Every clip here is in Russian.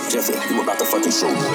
Jeffy, you about to fucking show me.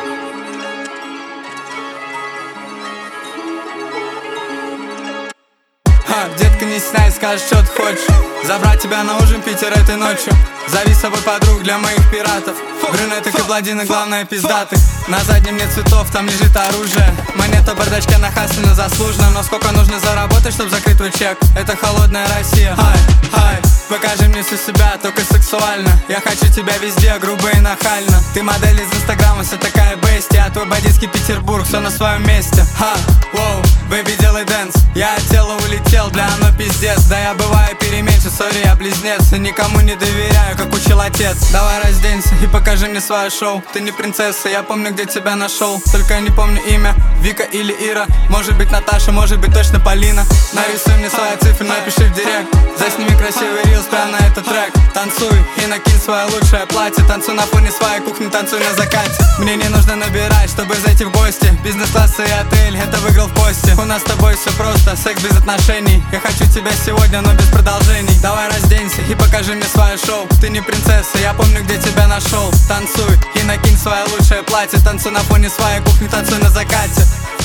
Детка, не стесняй, скажешь, что ты хочешь. Забрать тебя на ужин в Питер этой ночью. Зови с собой подруг для моих пиратов. Брюнеток и блондины, главное пиздатых. На заднем нет цветов, там лежит оружие. Монета в бардачке нахасана заслуженно. Но сколько нужно заработать, чтобы закрыть твой чек? Это холодная Россия. Хай, покажи мне всю себя, только сексуально. Я хочу тебя везде, грубо и нахально. Ты модель из инстаграма, вся такая бести. А твой бандитский Петербург, все на своем месте. Воу, бэби, делай дэнс. Я от тела улетел, бля, оно пиздец. Да я бываю переменчив, сори, я близнец. И никому не доверяю, как учил отец. Давай разденься и покажи мне свое шоу. Ты не принцесса, я помню, где тебя нашел. Только я не помню имя, Вика или Ира. Может быть Наташа, может быть точно Полина. Нарисуй мне свои цифры, напиши в директ. Засними красивый рилс прямо на этот трек. Танцуй и накинь свое лучшее платье. Танцуй на фоне своей кухни, танцуй на закате. Мне не нужно набирать, чтобы зайти в гости. Бизнес-класс и отель, это выиграл в кости. У нас с тобой все просто, секс без отношений. Я хочу тебя сегодня, но без продолжений. Давай разденься и покажи мне свое шоу. Ты не принцесса, я помню, где тебя нашел. Танцуй и накинь свое лучшее платье. Танцуй на фоне своей кухни, танцуй на закате.